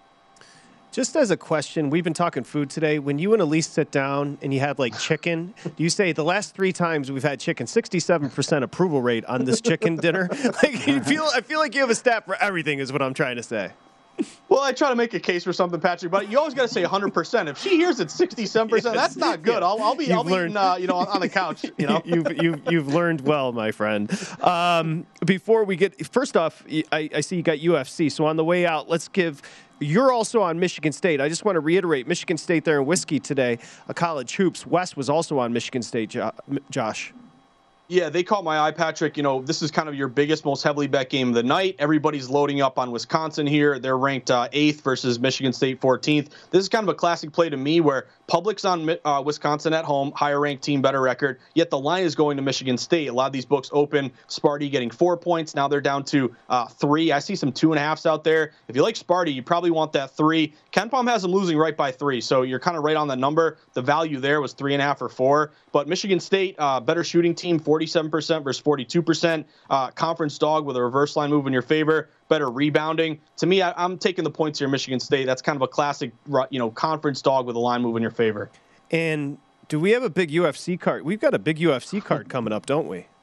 Speaker 2: Just as a question, we've been talking food today. When you and Elise sit down and you have like chicken, do you say the last three times we've had chicken, sixty-seven percent approval rate on this chicken dinner? Like you feel, I feel like you have a stat for everything is what I'm trying to say.
Speaker 5: Well, I try to make a case for something, Patrick, but you always got to say one hundred percent. If she hears it's sixty-seven percent, yes, that's not good. I'll, I'll be, you've I'll be eating, uh, you know, on, on the couch. You know,
Speaker 2: you've, you've you've learned well, my friend. Um, before we get, first off, I, I see you got U F C. So on the way out, let's give. You're also on Michigan State. I just want to reiterate, Michigan State there in Whiskey today, a college hoops. Wes was also on Michigan State, Josh.
Speaker 5: Yeah, they caught my eye, Patrick. You know, this is kind of your biggest, most heavily bet game of the night. Everybody's loading up on Wisconsin here. They're ranked uh, eighth versus Michigan State fourteenth. This is kind of a classic play to me where Public's on uh, Wisconsin at home, higher ranked team, better record, yet the line is going to Michigan State. A lot of these books open, Sparty getting four points. Now they're down to uh, three. I see some two and a halves out there. If you like Sparty, you probably want that three. KenPom has them losing right by three, so you're kind of right on the number. The value there was three and a half or four. But Michigan State, uh, better shooting team, forty-seven percent versus forty-two percent. Uh, conference dog with a reverse line move in your favor. Better rebounding. To me, I, I'm taking the points here, Michigan State. That's kind of a classic, you know, conference dog with a line move in your favor.
Speaker 2: And do we have a big U F C card? We've got a big U F C card coming up, don't we?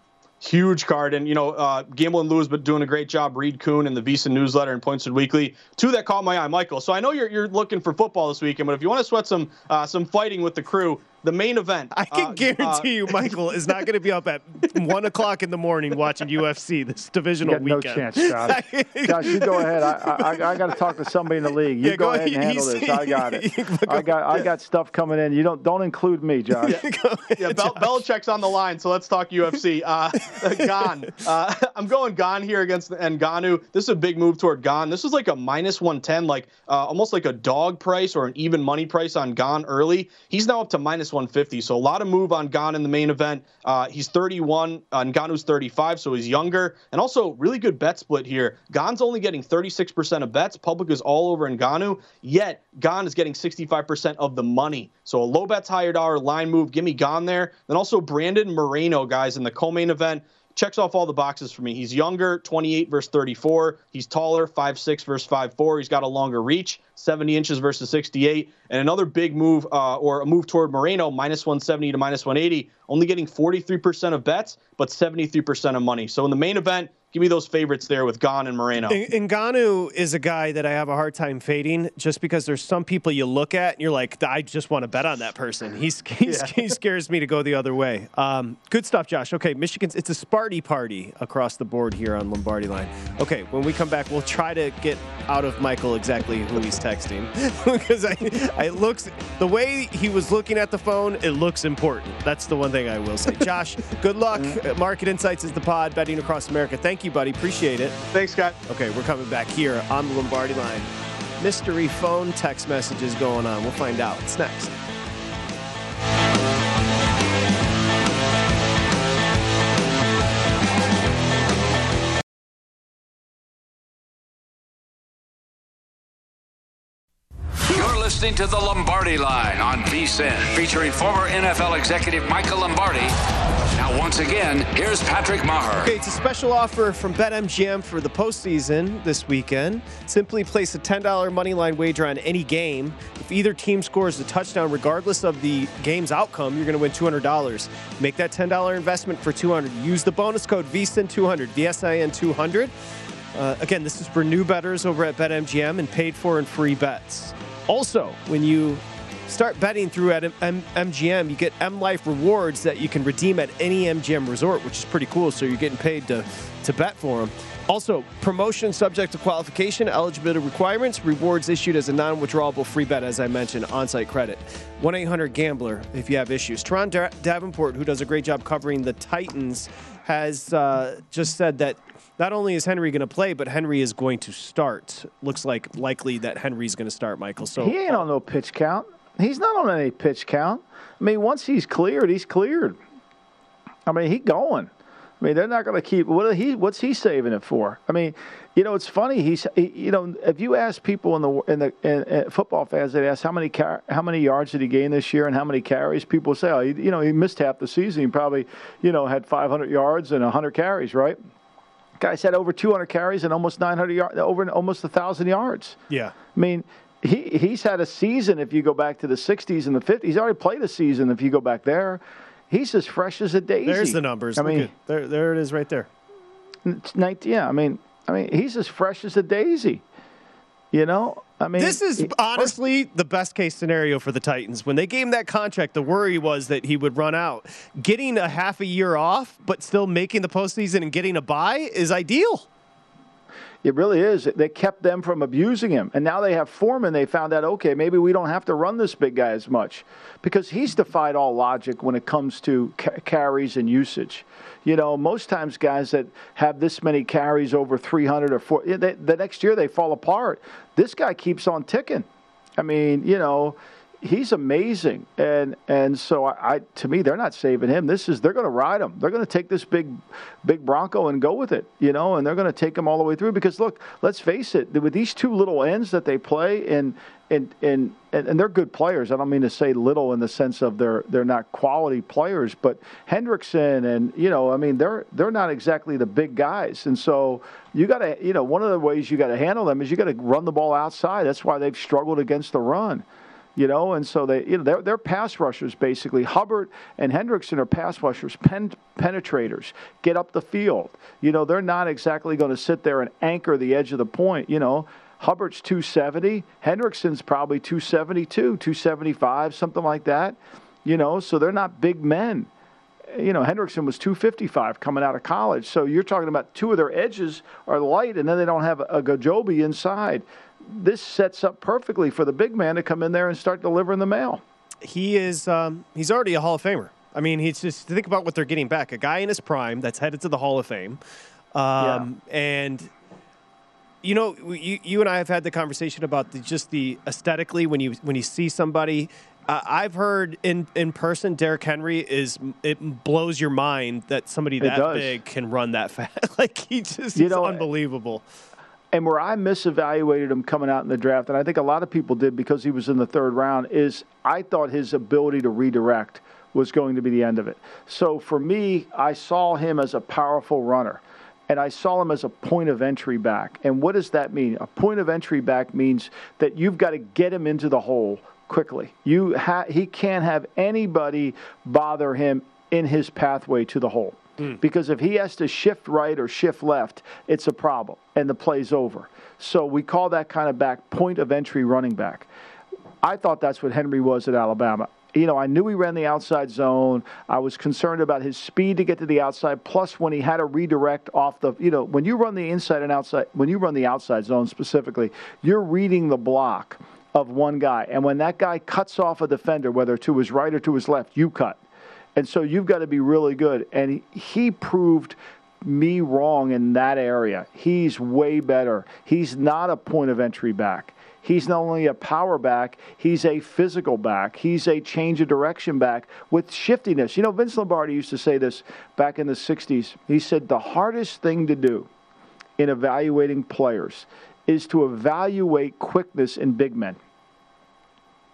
Speaker 5: Huge card. And, you know, uh, Gamble and Lou, but doing a great job. Reed Kuhn and the Visa newsletter and Points Weekly. Two that caught my eye, Michael. So I know you're you're looking for football this weekend, but if you want to sweat some uh, some fighting with the crew, the main event.
Speaker 2: I can
Speaker 5: uh,
Speaker 2: guarantee uh, you, Michael is not going to be up at one o'clock in the morning watching U F C this divisional
Speaker 3: you
Speaker 2: weekend.
Speaker 3: No chance, Josh. Josh, you go ahead. I I, I got to talk to somebody in the league. You yeah, go, go ahead and handle this. I got it. I got I got stuff coming in. You don't don't include me, Josh.
Speaker 5: Yeah, yeah Bel- Belichick's on the line, so let's talk U F C. Uh, Gane. Uh, I'm going Gane here against Ngannou. This is a big move toward Gane. This is like a minus one ten, like uh, almost like a dog price or an even money price on Gane early. He's now up to minus one fifty, so a lot of move on Gane in the main event. Uh, he's thirty-one, uh, Ngannou's thirty-five, so he's younger. And also, really good bet split here. Gane's only getting thirty-six percent of bets. Public is all over Ngannou, yet Gane is getting sixty-five percent of the money. So a low bets, higher dollar line move. Give me Gane there. Then also Brandon Moreno, guys, in the co-main event. Checks off all the boxes for me. He's younger, twenty-eight versus thirty-four. He's taller, five six versus five four. He's got a longer reach, seventy inches versus sixty-eight. And another big move, uh, or a move toward Moreno, minus one seventy to minus one eighty, only getting forty-three percent of bets, but seventy-three percent of money. So in the main event, give me those favorites there with Gane and Moreno.
Speaker 2: Ngannou is a guy that I have a hard time fading just because there's some people you look at and you're like, I just want to bet on that person. He's, he's yeah. He scares me to go the other way. Um, good stuff, Josh. Okay, Michigan's, it's a Sparty party across the board here on Lombardi Line. Okay, when we come back, we'll try to get out of Michael exactly who he's texting because I, I it looks, the way he was looking at the phone, it looks important. That's the one thing I will say. Josh, good luck. Market Insights is the pod, betting across America. Thank you, buddy. Appreciate it.
Speaker 5: Thanks, Scott.
Speaker 2: Okay, we're coming back here on the Lombardi Line. Mystery phone text messages going on. We'll find out. It's next.
Speaker 1: listening to The Lombardi Line on VSiN, featuring former N F L executive Michael Lombardi. Now, once again, here's Patrick Maher.
Speaker 2: Okay, it's a special offer from BetMGM for the postseason this weekend. Simply place a ten dollars moneyline wager on any game. If either team scores a touchdown, regardless of the game's outcome, you're going to win two hundred dollars. Make that ten dollars investment for two hundred dollars. Use the bonus code V S I N two hundred, V S I N two hundred. Uh, again, this is for new bettors over at BetMGM and paid for and free bets. Also, when you start betting through at M- MGM, you get M Life rewards that you can redeem at any M G M resort, which is pretty cool. So you're getting paid to, to bet for them. Also, promotion subject to qualification, eligibility requirements, rewards issued as a non-withdrawable free bet, as I mentioned, on-site credit. one eight hundred gambler if you have issues. Teron Davenport, who does a great job covering the Titans, has uh, just said that not only is Henry going to play, but Henry is going to start. Looks like likely that Henry's going to start, Michael. So
Speaker 3: he ain't on no pitch count. He's not on any pitch count. I mean, once he's cleared, he's cleared. I mean, he's going. I mean, they're not going to keep. What are he? What's he saving it for? I mean, you know, it's funny. He's, he, you know, if you ask people in the in the in, in football fans, they ask how many car, how many yards did he gain this year and how many carries. People say, oh, he, you know, he missed half the season. He probably, you know, had five hundred yards and one hundred carries, right? Guys had over two hundred carries and almost nine hundred yards, over almost one thousand yards.
Speaker 2: Yeah.
Speaker 3: I mean, he he's had a season, if you go back to the sixties and the fifties. He's already played a season if you go back there. He's as fresh as a daisy.
Speaker 2: There's the numbers.
Speaker 3: I
Speaker 2: Look
Speaker 3: mean,
Speaker 2: at, there, there it is right there.
Speaker 3: It's nineteen, yeah, I mean, I mean, he's as fresh as a daisy. You know, I mean,
Speaker 2: This is honestly the best case scenario for the Titans. When they gave him that contract, the worry was that he would run out. Getting a half a year off, but still making the postseason and getting a bye is ideal.
Speaker 3: It really is. They kept them from abusing him. And now they have Foreman. They found out, okay, maybe we don't have to run this big guy as much because he's defied all logic when it comes to ca- carries and usage. You know, most times guys that have this many carries over three hundred or four, they, the next year they fall apart. This guy keeps on ticking. I mean, you know, he's amazing. And and so I, I to me, they're not saving him. This is they're going to ride him. They're going to take this big big Bronco and go with it, you know, and they're going to take him all the way through because look, let's face it, with these two little ends that they play and and and and they're good players. I don't mean to say little in the sense of they're they're not quality players, but Hendrickson and you know, I mean they're they're not exactly the big guys. And so you got to, you know, one of the ways you got to handle them is you got to run the ball outside. That's why they've struggled against the run. You know, and so they, you know, they're, they're pass rushers basically. Hubbard and Hendrickson are pass rushers, pen, penetrators, get up the field. You know, they're not exactly going to sit there and anchor the edge of the point. You know, Hubbard's two seventy, Hendrickson's probably two seventy-two, two seventy-five, something like that. You know, so they're not big men. You know, Hendrickson was two fifty-five coming out of college. So you're talking about two of their edges are light, and then they don't have a, a Gajobi inside. This sets up perfectly for the big man to come in there and start delivering the mail.
Speaker 2: He is, um, he's already a Hall of Famer. I mean, he's just, think about what they're getting back. A guy in his prime that's headed to the Hall of Fame. Um, yeah. And, you know, you, you and I have had the conversation about the, just the aesthetically when you, when you see somebody. Uh, I've heard in, in person, Derrick Henry is, it blows your mind that somebody that big can run that fast. Like, he just is unbelievable.
Speaker 3: And where I misevaluated him coming out in the draft, and I think a lot of people did because he was in the third round, is I thought his ability to redirect was going to be the end of it. So for me, I saw him as a powerful runner, and I saw him as a point of entry back. And what does that mean? A point of entry back means that you've got to get him into the hole quickly. You ha- he can't have anybody bother him in his pathway to the hole. Mm. Because if he has to shift right or shift left, it's a problem, and the play's over. So we call that kind of back point of entry running back. I thought that's what Henry was at Alabama. You know, I knew he ran the outside zone. I was concerned about his speed to get to the outside, plus when he had to redirect off the, you know, when you run the inside and outside, when you run the outside zone specifically, you're reading the block of one guy. And when that guy cuts off a defender, whether to his right or to his left, you cut. And so you've got to be really good. And he, he proved me wrong in that area. He's way better. He's not a point of entry back. He's not only a power back, he's a physical back. He's a change of direction back with shiftiness. You know, Vince Lombardi used to say this back in the sixties. He said the hardest thing to do in evaluating players is to evaluate quickness in big men.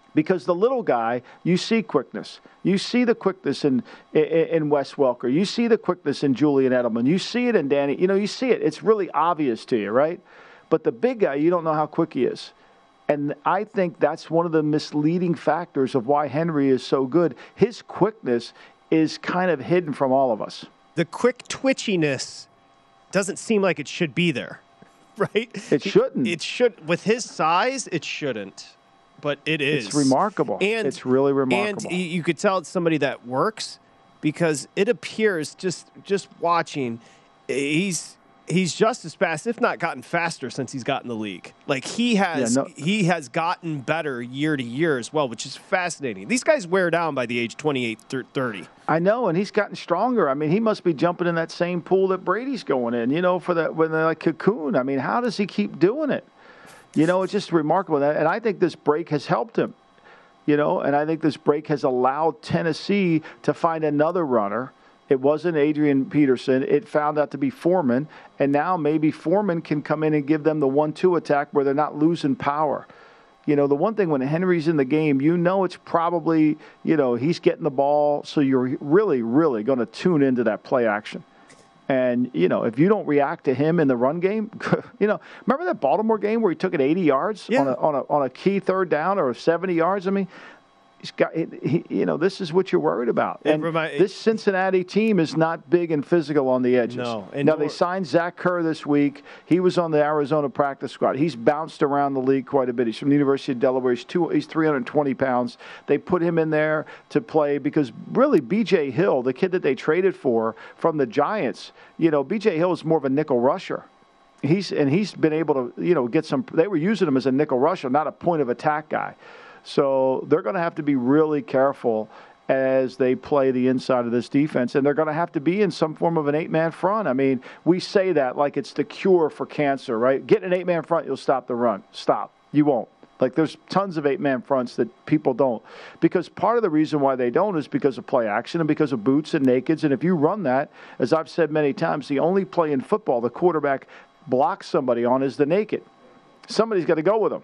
Speaker 3: Because the little guy, you see quickness. You see the quickness in, in, in Wes Welker. You see the quickness in Julian Edelman. You see it in Danny. You know, you see it. It's really obvious to you, right? But the big guy, you don't know how quick he is. And I think that's one of the misleading factors of why Henry is so good. His quickness is kind of hidden from all of us.
Speaker 2: The quick twitchiness doesn't seem like it should be there, right?
Speaker 3: It shouldn't.
Speaker 2: It should. With his size, it shouldn't. But it is.
Speaker 3: It's remarkable.
Speaker 2: And,
Speaker 3: it's really remarkable.
Speaker 2: And you could tell it's somebody that works because it appears just just watching, he's he's just as fast, if not gotten faster since he's gotten the league. Like he has yeah, no. he has gotten better year to year as well, which is fascinating. These guys wear down by the age twenty-eight, thirty.
Speaker 3: I know, and he's gotten stronger. I mean, he must be jumping in that same pool that Brady's going in, you know, for that when they're like cocoon. I mean, how does he keep doing it? You know, it's just remarkable. And I think this break has helped him, you know, and I think this break has allowed Tennessee to find another runner. It wasn't Adrian Peterson. It found out to be Foreman. And now maybe Foreman can come in and give them the one two attack where they're not losing power. You know, the one thing when Henry's in the game, you know it's probably, you know, he's getting the ball. So you're really, really going to tune into that play action. And, you know, if you don't react to him in the run game, you know, remember that Baltimore game where he took it eighty yards
Speaker 2: yeah.
Speaker 3: on, a, on, a, on a key third down or seventy yards? I mean, he's got, he, you know, this is what you're worried about. And
Speaker 2: my,
Speaker 3: this Cincinnati team is not big and physical on the edges.
Speaker 2: No.
Speaker 3: And now, they signed Zach Kerr this week. He was on the Arizona practice squad. He's bounced around the league quite a bit. He's from the University of Delaware. He's, two, he's three hundred twenty pounds. They put him in there to play because really B J Hill, the kid that they traded for from the Giants, you know, B J Hill is more of a nickel rusher. He's and he's been able to, you know, get some – they were using him as a nickel rusher, not a point of attack guy. So they're going to have to be really careful as they play the inside of this defense, and they're going to have to be in some form of an eight-man front. I mean, we say that like it's the cure for cancer, right? Get an eight-man front, you'll stop the run. Stop. You won't. Like there's tons of eight-man fronts that people don't. Because part of the reason why they don't is because of play action and because of boots and nakeds. And if you run that, as I've said many times, the only play in football the quarterback blocks somebody on is the naked. Somebody's got to go with them.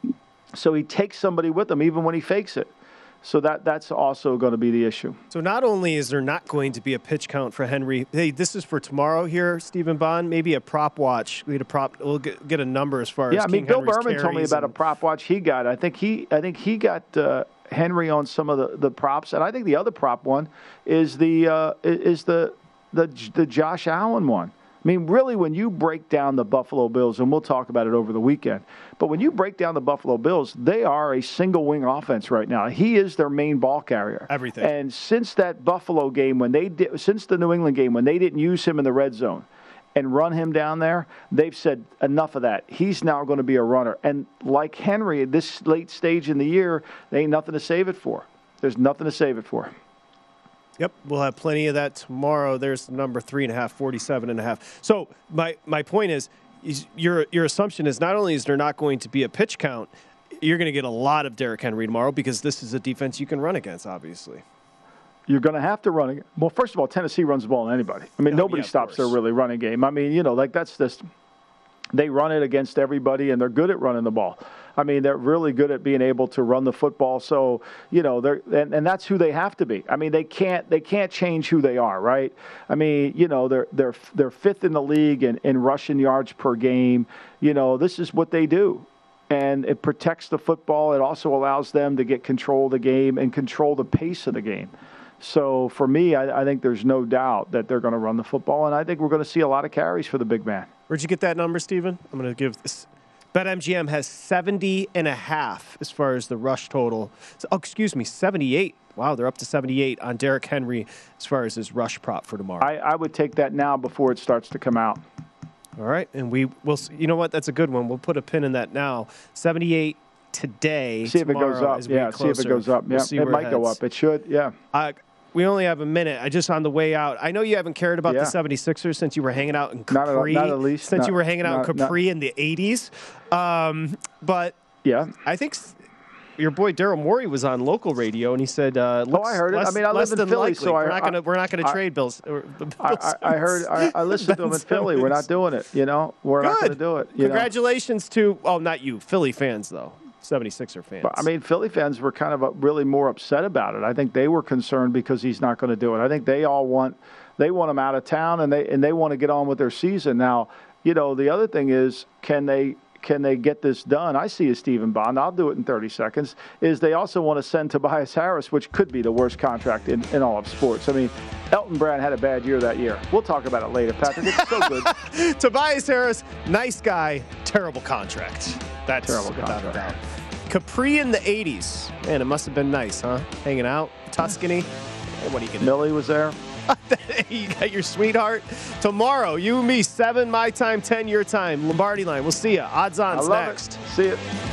Speaker 3: So he takes somebody with him even when he fakes it. So that that's also going to be the issue.
Speaker 2: So not only is there not going to be a pitch count for Henry, hey, this is for tomorrow here, Stephen Bond, maybe a prop watch. We get a prop. We'll get, get a number as far
Speaker 3: yeah,
Speaker 2: as
Speaker 3: I mean,
Speaker 2: King
Speaker 3: Bill
Speaker 2: Henry's
Speaker 3: Berman told me about
Speaker 2: and,
Speaker 3: a prop watch he got. I think he I think he got uh, Henry on some of the, the props, and I think the other prop one is the uh, is the the the Josh Allen one. I mean, really, when you break down the Buffalo Bills, and we'll talk about it over the weekend, but when you break down the Buffalo Bills, they are a single-wing offense right now. He is their main ball carrier.
Speaker 2: Everything.
Speaker 3: And since that Buffalo game, when they did, since the New England game, when they didn't use him in the red zone and run him down there, they've said enough of that. He's now going to be a runner. And like Henry, at this late stage in the year, there ain't nothing to save it for. There's nothing to save it for.
Speaker 2: Yep, we'll have plenty of that tomorrow. There's number three and a half, forty-seven and a half. So my, my point is, is your your assumption is not only is there not going to be a pitch count, you're going to get a lot of Derrick Henry tomorrow because this is a defense you can run against, obviously.
Speaker 3: You're going to have to run against. Well, first of all, Tennessee runs the ball on anybody. I mean,
Speaker 2: oh,
Speaker 3: nobody
Speaker 2: yeah,
Speaker 3: stops their really running game. I mean, you know, like that's just they run it against everybody, and they're good at running the ball. I mean, they're really good at being able to run the football. So, you know, they're and, and that's who they have to be. I mean, they can't they can't change who they are, right? I mean, you know, they're they're they're fifth in the league in, in rushing yards per game. You know, this is what they do. And it protects the football. It also allows them to get control of the game and control the pace of the game. So for me, I, I think there's no doubt that they're going to run the football, and I think we're going to see a lot of carries for the big man.
Speaker 2: Where'd you get that number, Stephen? I'm going to give this. BetMGM has seventy and a half as far as the rush total. Oh, excuse me, seventy-eight. Wow, they're up to seventy-eight on Derrick Henry as far as his rush prop for tomorrow.
Speaker 3: I, I would take that now before it starts to come out.
Speaker 2: All right, and we will. You know what? That's a good one. We'll put a pin in that now. seventy-eight today.
Speaker 3: See if it goes up. Yeah, see if it goes up. Yeah, we'll it might it go up. It should. Yeah.
Speaker 2: Uh, We only have a minute. I just on the way out. I know you haven't cared about
Speaker 3: yeah.
Speaker 2: the seventy-sixers since you were hanging out in Capri.
Speaker 3: Not, a, not at least.
Speaker 2: Since
Speaker 3: not,
Speaker 2: you were hanging out
Speaker 3: not,
Speaker 2: in Capri
Speaker 3: not,
Speaker 2: in the eighties. Um, but
Speaker 3: yeah,
Speaker 2: I think your boy Daryl Morey was on local radio, and he said, uh,
Speaker 3: "Oh, I heard it.
Speaker 2: Less,
Speaker 3: I mean, I live in Philly,
Speaker 2: likely.
Speaker 3: so
Speaker 2: we're
Speaker 3: I,
Speaker 2: not going to we're not going to trade Bills."
Speaker 3: I, I, I heard. I, I listened to him in Philly. We're not doing it. You know, we're
Speaker 2: Good.
Speaker 3: not going to do it. You
Speaker 2: Congratulations
Speaker 3: know?
Speaker 2: to oh, not you, Philly fans though. seventy-sixer fans.
Speaker 3: But, I mean, Philly fans were kind of uh, really more upset about it. I think they were concerned because he's not going to do it. I think they all want they want him out of town, and they and they want to get on with their season. Now, you know, the other thing is, can they can they get this done? I see a Stephen Bond. I'll do it in thirty seconds. Is they also want to send Tobias Harris, which could be the worst contract in, in all of sports. I mean, Elton Brand had a bad year that year. We'll talk about it later, Patrick. It's so good.
Speaker 2: Tobias Harris, nice guy, terrible contract. That's
Speaker 3: Terrible
Speaker 2: without a
Speaker 3: contract.
Speaker 2: doubt. Capri in the eighties. Man, it must have been nice, huh? Hanging out, Tuscany. Hey, what are you going to do?
Speaker 3: Millie was there.
Speaker 2: You got your sweetheart. Tomorrow, you and me, seven my time, ten your time. Lombardi line. We'll see you. Odds
Speaker 3: I
Speaker 2: on's
Speaker 3: love
Speaker 2: next.
Speaker 3: it. See it.